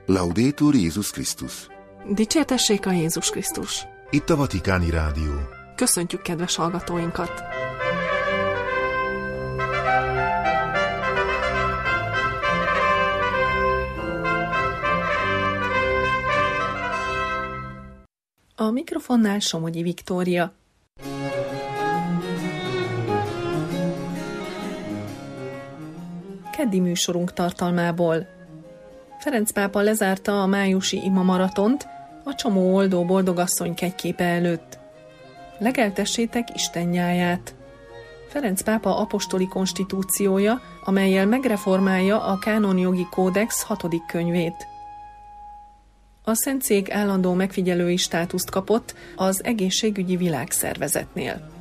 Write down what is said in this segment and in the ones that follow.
Laudetur Jézus Krisztus. Dicsértessék a Jézus Krisztus. Itt a Vatikáni Rádió. Köszöntjük kedves hallgatóinkat! A mikrofonnál Somogyi Viktória. Keddi műsorunk tartalmából. Ferenc pápa lezárta a májusi ima maratont a Csomó oldó boldogasszony kegyképe előtt. Legeltessétek Isten nyáját. Ferenc pápa apostoli konstitúciója, amellyel megreformálja a kánonjogi kódex 6. könyvét. A Szentszék állandó megfigyelői státuszt kapott az Egészségügyi Világszervezetnél.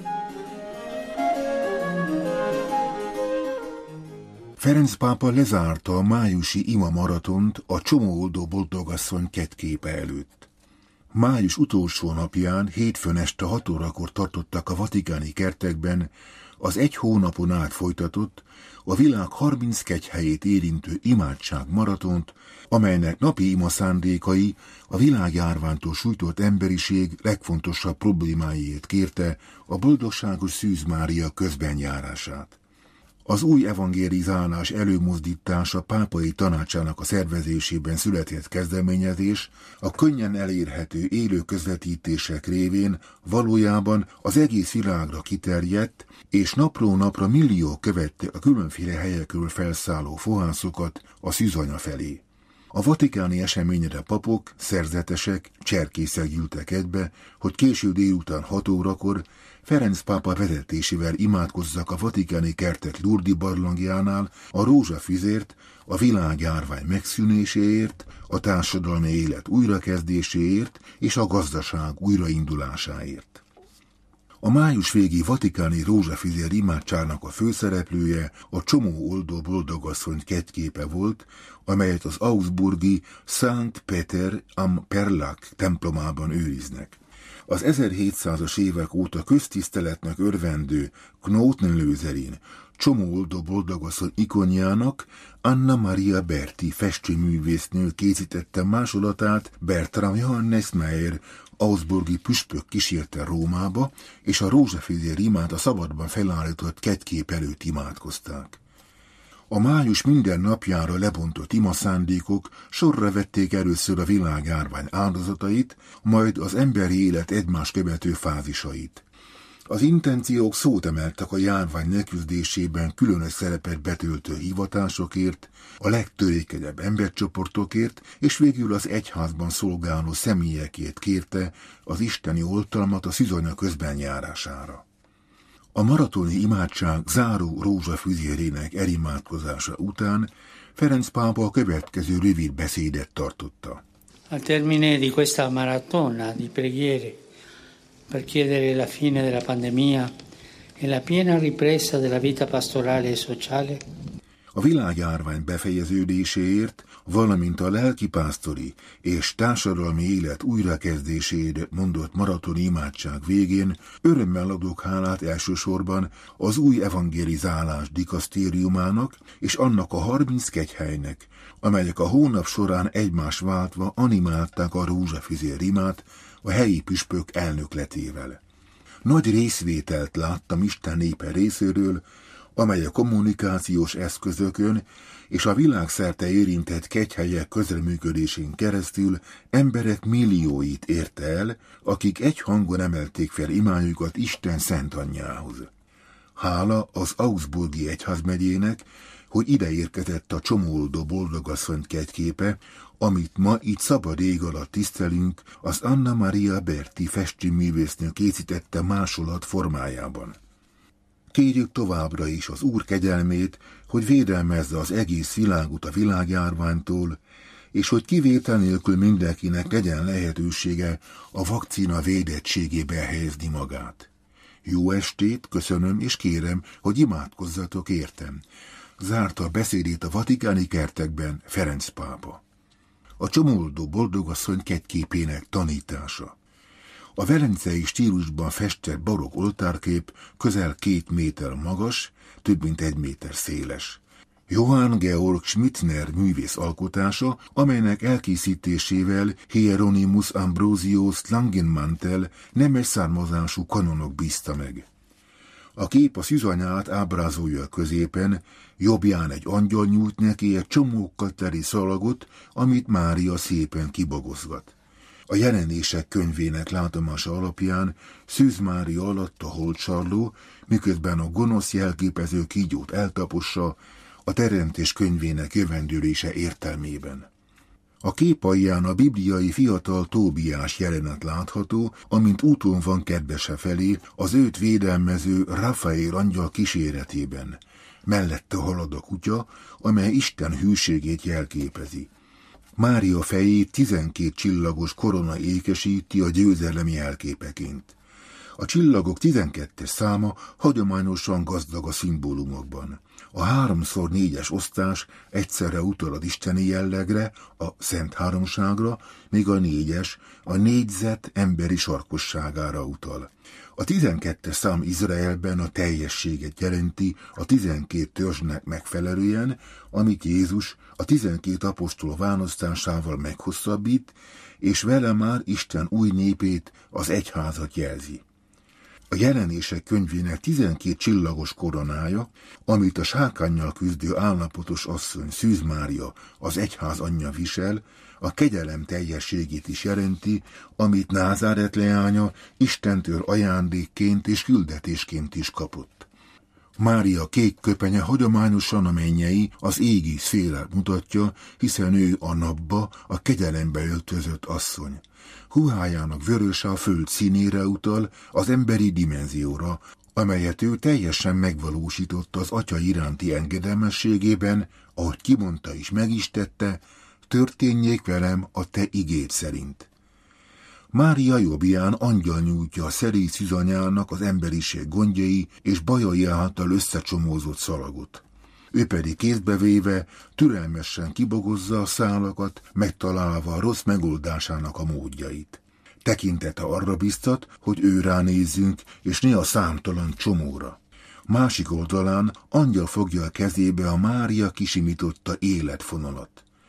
Ferenc pápa lezárta a májusi ima maratont a Csomó oldó boldogasszony kegyképe előtt. Május utolsó napján, hétfőn este 6 órakor tartottak a vatikáni kertekben az egy hónapon át folytatott, a világ 30 kegyhelyét érintő imádság maratont, amelynek napi ima szándékai a világjárványtól sújtott emberiség legfontosabb problémáiért kérte a boldogságos Szűz Mária közbenjárását. Az új evangélizálás előmozdítása pápai tanácsának a szervezésében született kezdeményezés a könnyen elérhető élő közvetítések révén valójában az egész világra kiterjedt, és napról napra milliók követte a különféle helyekről felszálló fohászokat a szűzanya felé. A vatikáni eseményre papok, szerzetesek, cserkészek gyűltek egybe, hogy késő délután 6 órakor Ferenc pápa vezetésével imádkozzak a vatikáni kertek Lourdes barlangjánál a rózsafüzért, a világjárvány megszűnéséért, a társadalmi élet újrakezdéséért és a gazdaság újraindulásáért. A május végi vatikáni rózsafüzér imádságnak a főszereplője a Csomó oldó boldogasszony kegyképe volt, amelyet az augsburgi Szent Péter am Perlach templomában őriznek. Az 1700-as évek óta köztiszteletnek örvendő Knotenlöserin Csomó oldó boldogasszony ikonjának Anna Maria Berti festőművésznő készítette másolatát Bertram Johannes Meyer augsburgi püspök kísérte Rómába, és a rózsafüzér imát a szabadban felállított kegykép előtt imádkozták. A május minden napjára lebontott imaszándékok sorra vették először a világjárvány áldozatait, majd az emberi élet egymás követő fázisait. Az intenciók szót emeltek a járvány leküzdésében különös szerepet betöltő hivatásokért, a legtörékenyebb embercsoportokért, és végül az egyházban szolgáló személyekért kérte az isteni oltalmat a szűzanya közbenjárására. A maratoni imádság záró rózsafüzérének elimádkozása után Ferenc pápa a következő rövid beszédet tartotta. Al termine di questa maratona di preghiere per chiedere la fine della pandemia e la piena ripresa della vita pastorale e sociale. A világjárvány befejeződéséért, valamint a lelkipásztori és társadalmi élet újrakezdéséért mondott maratoni imádság végén örömmel adok hálát elsősorban az új evangelizálás dikasztériumának és annak a 30 kegyhelynek, amelyek a hónap során egymás váltva animálták a rózsafüzér imát a helyi püspök elnökletével. Nagy részvételt láttam Isten népe részéről, amely a kommunikációs eszközökön és a világszerte érintett kegyhelyek közreműködésén keresztül emberek millióit érte el, akik egy hangon emelték fel imájukat Isten Szent Anyjához. Hála az augsburgi egyházmegyének, hogy ide érkezett a Csomó oldó boldogasszony kegyképe, amit ma itt szabad ég alatt tisztelünk, az Anna Maria Berti festőművésznő készítette másolat formájában. Kérjük továbbra is az Úr kegyelmét, hogy védelmezze az egész világot a világjárványtól, és hogy kivétel nélkül mindenkinek legyen lehetősége a vakcina védettségébe helyezni magát. Jó estét, köszönöm és kérem, hogy imádkozzatok értem. Zárta a beszédét a vatikáni kertekben Ferenc pápa. A Csomó oldó boldogasszony kegyképének tanítása. A velencei stílusban festett barokk oltárkép közel 2 méter magas, több mint 1 méter széles. Johann Georg Schmittner művész alkotása, amelynek elkészítésével Hieronymus Ambrosius Langenmantel nemes származású kanonok bízta meg. A kép a szűzanyát ábrázolja a középen, jobbján egy angyal nyújt neki egy csomókkal teli szalagot, amit Mária szépen kibogozgat. A Jelenések könyvének látomása alapján Szűz Mária alatt a holtsarló, miközben a gonosz jelképező kígyót eltapossa, a Teremtés könyvének jövendőlése értelmében. A kép alján a bibliai fiatal Tóbiás jelenet látható, amint úton van kedvese felé, az őt védelmező Rafael angyal kíséretében. Mellette halad a kutya, amely Isten hűségét jelképezi. Mária fejét 12 csillagos korona ékesíti a győzelem jelképeként. A csillagok 12-es száma hagyományosan gazdag a szimbólumokban. A 3x4-es osztás egyszerre utal az isteni jellegre, a Szent Háromságra, míg a 4-es a négyzet emberi sarkosságára utal. A 12-es szám Izraelben a teljességet jelenti a 12 törzsnek megfelelően, amit Jézus a 12 apostol választásával meghosszabbít, és vele már Isten új népét, az egyházat jelzi. A Jelenések könyvének 12 csillagos koronája, amit a sárkánnyal küzdő állapotos asszony Szűz Mária, az egyház anyja visel, a kegyelem teljességét is jelenti, amit Názáret leánya Istentől ajándékként és küldetésként is kapott. Mária kék köpenye hagyományosan a mennyei, az égi szférát mutatja, hiszen ő a napba, a kegyelembe öltözött asszony. Huhájának vöröse a föld színére utal, az emberi dimenzióra, amelyet ő teljesen megvalósított az Atya iránti engedelmességében, ahogy kimondta és meg is tette, történjék velem a te igéd szerint. Mária jobbján angyal nyújtja a szerély szűzanyának az emberiség gondjai és bajai által összecsomózott szalagot. Ő pedig kézbe véve türelmesen kibogozza a szálakat, megtalálva a rossz megoldásának a módjait. Tekintete arra biztat, hogy ő ránézzünk, és ne a számtalan csomóra. Másik oldalán angyal fogja a kezébe a Mária kisimította életfonalat.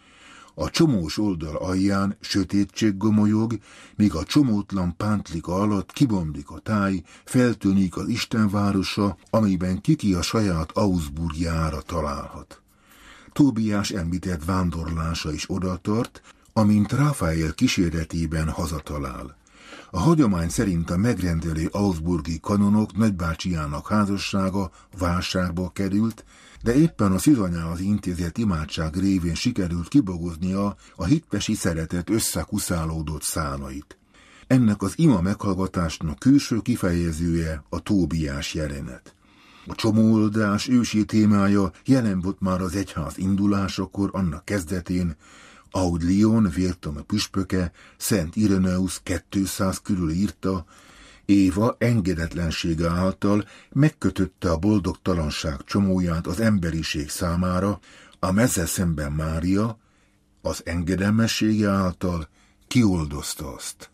A csomós oldal alján sötétség gomolyog, míg a csomótlan pántlika alatt kibomlik a táj, feltűnik az Istenvárosa, amiben kiki a saját Augsburgjára találhat. Tóbiás említett vándorlása is odatart, amint Rafael kíséretében hazatalál. A hagyomány szerint a megrendelő augsburgi kanonok nagybácsiának házassága válságba került, de éppen a szűzanyához intézett imádság révén sikerült kibogoznia a hitpesi szeretet összekuszálódott szálait. Ennek az ima meghallgatásnak külső kifejezője a Tóbiás jelenet. A csomóoldás ősi témája jelen volt már az egyház indulásakor, annak kezdetén, ahogy Lyon vértana püspöke, Szent Ireneus 200 körül írta, Éva engedetlensége által megkötötte a boldogtalanság csomóját az emberiség számára, ám ezzel szemben Mária az engedelmessége által kioldozta azt.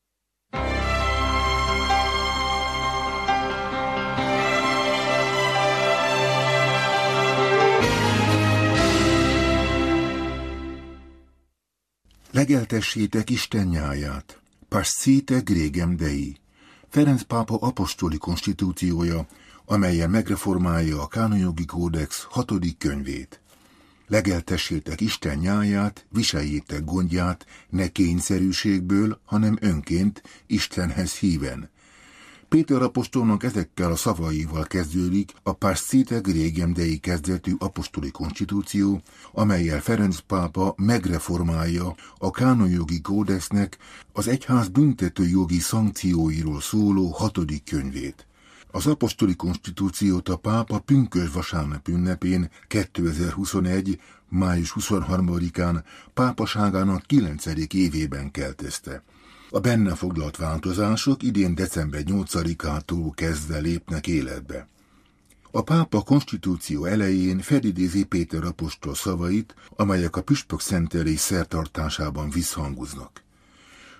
Legeltessétek Isten nyáját, pascite gregem Dei, Ferenc pápa apostoli konstitúciója, amellyel megreformálja a kánonjogi kódex 6. könyvét. Legeltessétek Isten nyáját, viseljétek gondját, ne kényszerűségből, hanem önként, Istenhez híven. Péter apostolnak ezekkel a szavaival kezdődik a pascite gregem Dei kezdetű apostoli konstitúció, amellyel Ferenc pápa megreformálja a kánonjogi kódexnek az egyház büntetőjogi szankcióiról szóló 6. könyvét. Az apostoli konstitúciót a pápa pünkösd vasárnap ünnepén 2021. május 23-án pápaságának 9. évében keltezte. A benne foglalt változások idén december 8-ától kezdve lépnek életbe. A pápa konstitúció elején felidézi Péter apostol szavait, amelyek a püspök szentelés szertartásában visszhangoznak.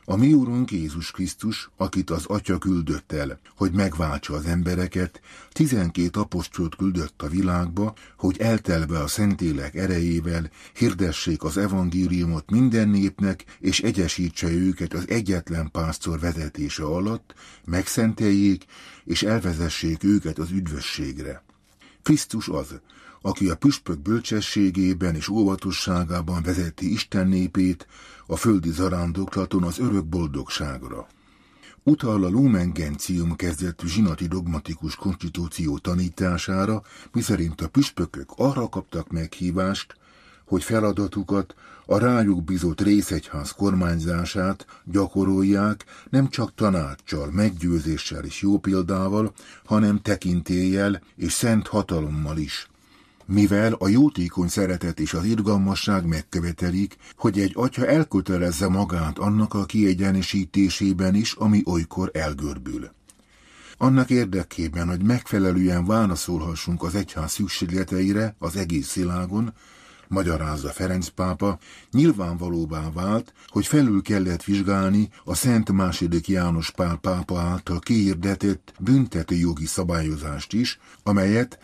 A mi Úrunk Jézus Krisztus, akit az Atya küldött el, hogy megváltsa az embereket, 12 apostolt küldött a világba, hogy eltelve a Szentlélek erejével hirdessék az evangéliumot minden népnek, és egyesítse őket az egyetlen pásztor vezetése alatt, megszenteljék, és elvezessék őket az üdvösségre. Krisztus az, aki a püspök bölcsességében és óvatosságában vezeti Isten népét a földi zarándoklaton az örök boldogságra. Utal a Lumen Gentium kezdetű zsinati dogmatikus konstitúció tanítására, miszerint a püspökök arra kaptak meghívást, hogy feladatukat, a rájuk bízott részegyház kormányzását gyakorolják nem csak tanáccsal, meggyőzéssel és jó példával, hanem tekintéllyel és szent hatalommal is. Mivel a jótékony szeretet és az irgalmasság megkövetelik, hogy egy atya elkötelezze magát annak a kiegyenesítésében is, ami olykor elgörbül. Annak érdekében, hogy megfelelően válaszolhassunk az egyház szükségleteire az egész világon, magyarázza Ferenc pápa, nyilvánvalóvá vált, hogy felül kellett vizsgálni a Szent II. János Pál pápa által kihirdetett büntetőjogi szabályozást is, amelyet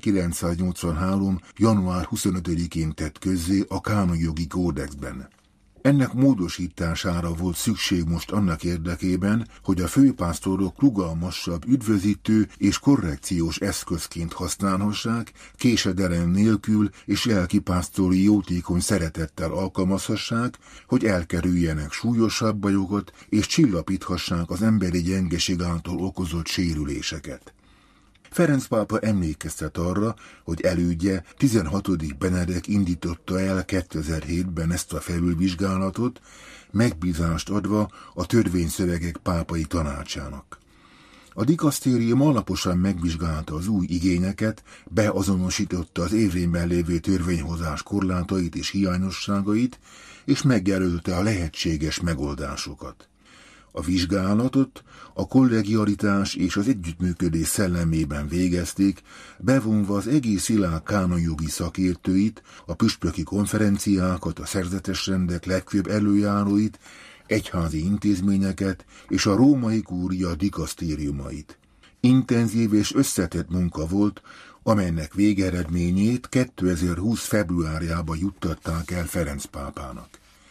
1983. január 25-én tett közzé a Kánonjogi Kódexben. Ennek módosítására volt szükség most annak érdekében, hogy a főpásztorok rugalmasabb, üdvözítő és korrekciós eszközként használhassák, késedelem nélkül és lelkipásztori jótékony szeretettel alkalmazhassák, hogy elkerüljenek súlyosabb bajokat és csillapíthassák az emberi gyengeség által okozott sérüléseket. Ferenc pápa emlékeztet arra, hogy elődje 16. Benedek indította el 2007-ben ezt a felülvizsgálatot, megbízást adva a törvényszövegek pápai tanácsának. A dikasztérium alaposan megvizsgálta az új igényeket, beazonosította az érvényben lévő törvényhozás korlátait és hiányosságait, és megjelölte a lehetséges megoldásokat. A vizsgálatot a kollegialitás és az együttműködés szellemében végezték, bevonva az egész világ kánonjogi szakértőit, a püspöki konferenciákat, a szerzetes rendek legfőbb előjáróit, egyházi intézményeket és a római kúria dikasztériumait. Intenzív és összetett munka volt, amelynek végeredményét 2020. februárjában juttatták el Ferenc pápának.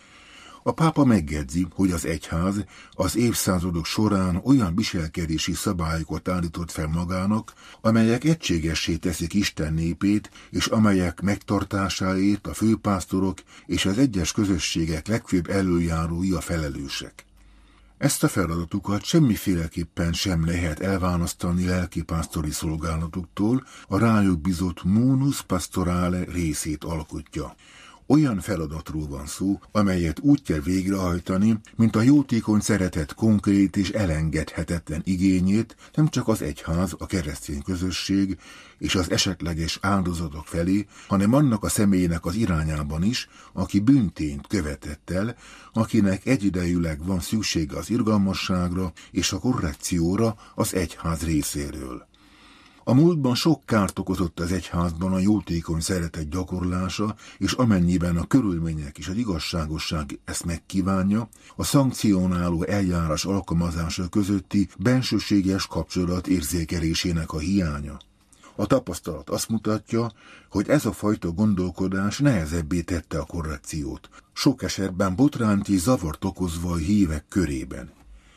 A pápa megjegyzi, hogy az egyház az évszázadok során olyan viselkedési szabályokat állított fel magának, amelyek egységessé teszik Isten népét, és amelyek megtartásáért a főpásztorok és az egyes közösségek legfőbb előjárói a felelősek. Ezt a feladatukat semmiféleképpen sem lehet elválasztani lelkipásztori szolgálatuktól, a rájuk bízott munus pastorale részét alkotja. Olyan feladatról van szó, amelyet úgy kell végrehajtani, mint a jótékony szeretet konkrét és elengedhetetlen igényét nem csak az egyház, a keresztény közösség és az esetleges áldozatok felé, hanem annak a személynek az irányában is, aki bűntényt követett el, akinek egyidejűleg van szüksége az irgalmasságra és a korrekcióra az egyház részéről. A múltban sok kárt okozott az egyházban a jótékony szeretet gyakorlása, és amennyiben a körülmények és az igazságosság ezt megkívánja, a szankcionáló eljárás alkalmazása közötti bensőséges kapcsolat érzékelésének a hiánya. A tapasztalat azt mutatja, hogy ez a fajta gondolkodás nehezebbé tette a korrekciót, sok esetben botrányt és zavart okozva a hívek körében.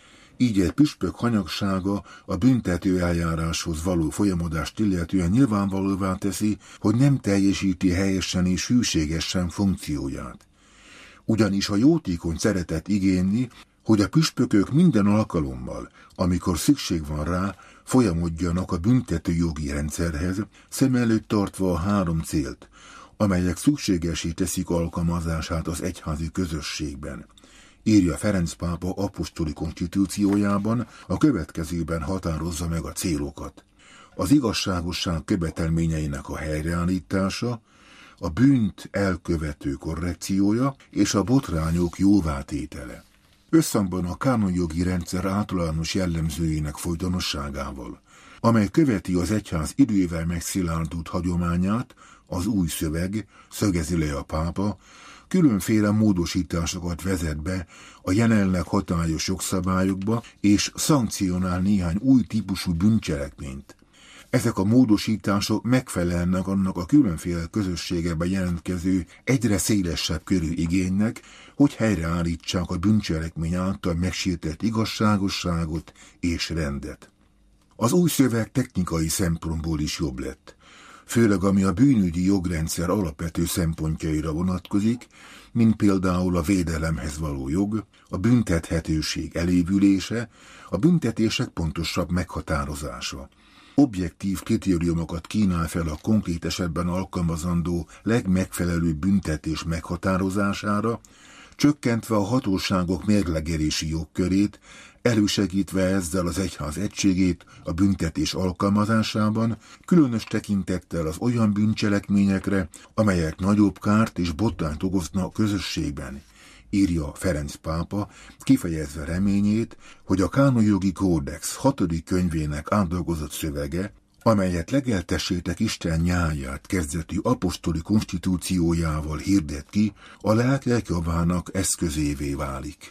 Így egy püspök hanyagsága a büntető eljáráshoz való folyamodást illetően nyilvánvalóvá teszi, hogy nem teljesíti helyesen és hűségesen funkcióját. Ugyanis a jótékony szeretet igényli, hogy a püspökök minden alkalommal, amikor szükség van rá, folyamodjanak a büntető jogi rendszerhez, szem előtt tartva a 3 célt, amelyek szükségesé teszik alkalmazását az egyházi közösségben. Írja Ferenc pápa apostoli konstitúciójában, a következőben határozza meg a célokat. Az igazságosság követelményeinek a helyreállítása, a bűnt elkövető korrekciója és a botrányok jóvátétele. Összhangban a kánonjogi rendszer általános jellemzőinek folytonosságával, amely követi az egyház idővel megszilárdult hagyományát, az új szöveg, szögezi le a pápa, különféle módosításokat vezet be a jelenleg hatályos jogszabályokba, és szankcionál néhány új típusú bűncselekményt. Ezek a módosítások megfelelnek annak a különféle közösségekben jelentkező egyre szélesebb körű igénynek, hogy helyreállítsák a bűncselekmény által megsértett igazságosságot és rendet. Az új szöveg technikai szempontból is jobb lett, főleg ami a bűnügyi jogrendszer alapvető szempontjaira vonatkozik, mint például a védelemhez való jog, a büntethetőség elévülése, a büntetések pontosabb meghatározása. Objektív kritériumokat kínál fel a konkrét esetben alkalmazandó legmegfelelőbb büntetés meghatározására, csökkentve a hatóságok mérlegelési jogkörét, elősegítve ezzel az egyház egységét a büntetés alkalmazásában, különös tekintettel az olyan bűncselekményekre, amelyek nagyobb kárt és botrányt okoznak a közösségben, írja Ferenc pápa, kifejezve reményét, hogy a Kánonjogi Kódex 6. könyvének átdolgozott szövege, amelyet legeltessétek Isten nyáját kezdetű apostoli konstitúciójával hirdet ki, a lelkek javának eszközévé válik.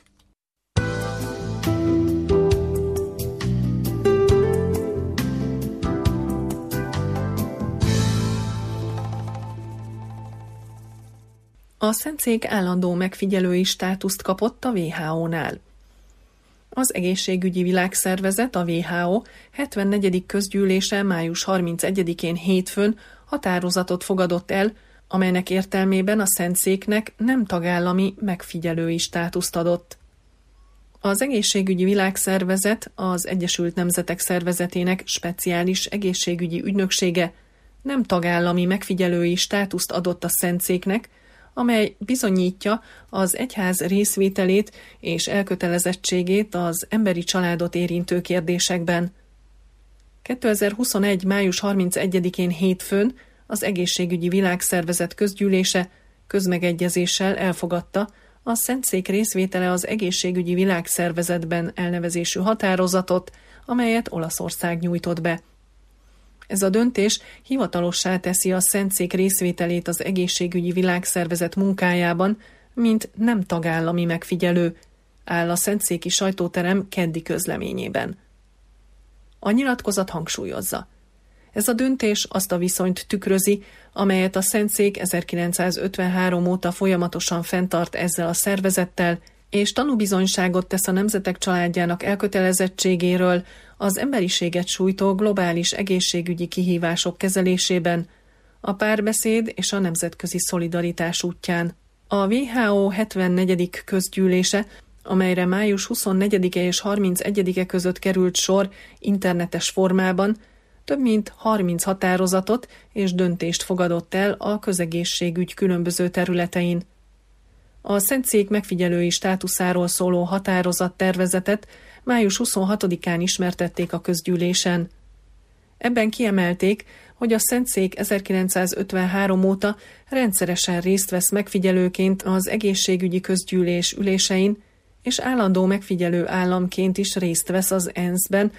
A Szentszék állandó megfigyelői státuszt kapott a WHO-nál. Az Egészségügyi Világszervezet, a WHO 74. közgyűlése május 31-én hétfőn határozatot fogadott el, amelynek értelmében a Szentszéknek nem tagállami megfigyelői státuszt adott. Az Egészségügyi Világszervezet, az Egyesült Nemzetek Szervezetének speciális egészségügyi ügynöksége nem tagállami megfigyelői státuszt adott a Szentszéknek, amely bizonyítja az egyház részvételét és elkötelezettségét az emberi családot érintő kérdésekben. 2021. május 31-én hétfőn az Egészségügyi Világszervezet közgyűlése közmegegyezéssel elfogadta a Szentszék részvétele az Egészségügyi Világszervezetben elnevezésű határozatot, amelyet Olaszország nyújtott be. Ez a döntés hivatalossá teszi a Szentszék részvételét az Egészségügyi Világszervezet munkájában, mint nem tagállami megfigyelő, áll a Szentszéki sajtóterem keddi közleményében. A nyilatkozat hangsúlyozza. Ez a döntés azt a viszonyt tükrözi, amelyet a Szentszék 1953 óta folyamatosan fenntart ezzel a szervezettel, és tanúbizonyságot tesz a nemzetek családjának elkötelezettségéről az emberiséget sújtó globális egészségügyi kihívások kezelésében, a párbeszéd és a nemzetközi szolidaritás útján. A WHO 74. közgyűlése, amelyre május 24-e és 31-e között került sor internetes formában, több mint 30 határozatot és döntést fogadott el a közegészségügy különböző területein. A Szentszék megfigyelői státuszáról szóló határozattervezetet május 26-án ismertették a közgyűlésen. Ebben kiemelték, hogy a Szentszék 1953 óta rendszeresen részt vesz megfigyelőként az egészségügyi közgyűlés ülésein, és állandó megfigyelő államként is részt vesz az ENSZ-ben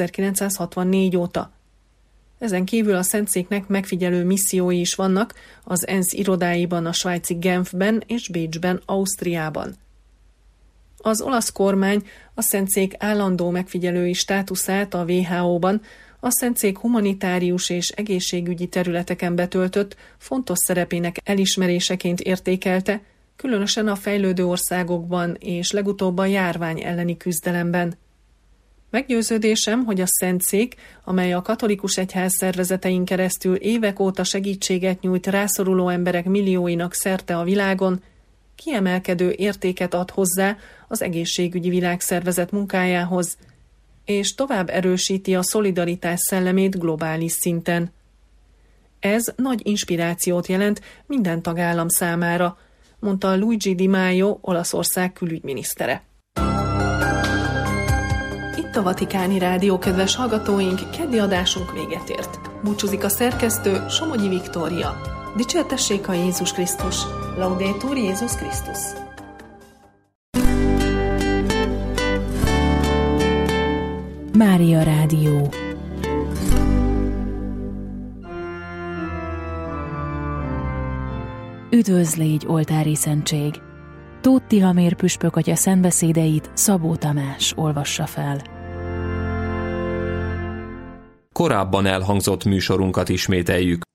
1964 óta. Ezen kívül a Szentszéknek megfigyelő missziói is vannak az ENSZ irodáiban, a svájci Genfben és Bécsben, Ausztriában. Az olasz kormány a Szentszék állandó megfigyelői státuszát a WHO-ban a Szentszék humanitárius és egészségügyi területeken betöltött fontos szerepének elismeréseként értékelte, különösen a fejlődő országokban és legutóbb a járvány elleni küzdelemben. Meggyőződésem, hogy a Szentszék, amely a katolikus egyház szervezetein keresztül évek óta segítséget nyújt rászoruló emberek millióinak szerte a világon, kiemelkedő értéket ad hozzá az Egészségügyi Világszervezet munkájához, és tovább erősíti a szolidaritás szellemét globális szinten. Ez nagy inspirációt jelent minden tagállam számára, mondta Luigi Di Maio, Olaszország külügyminisztere. Itt a Vatikáni Rádió, kedves hallgatóink, keddi adásunk véget ért. Búcsúzik a szerkesztő, Somogyi Viktória. Dicsértessék a Jézus Krisztus! Laudetur Jézus Krisztus! Mária Rádió. Üdvözl légy, oltári szentség! Tóth Tihamér püspök atya szentbeszédeit Szabó Tamás olvassa fel. Korábban elhangzott műsorunkat ismételjük.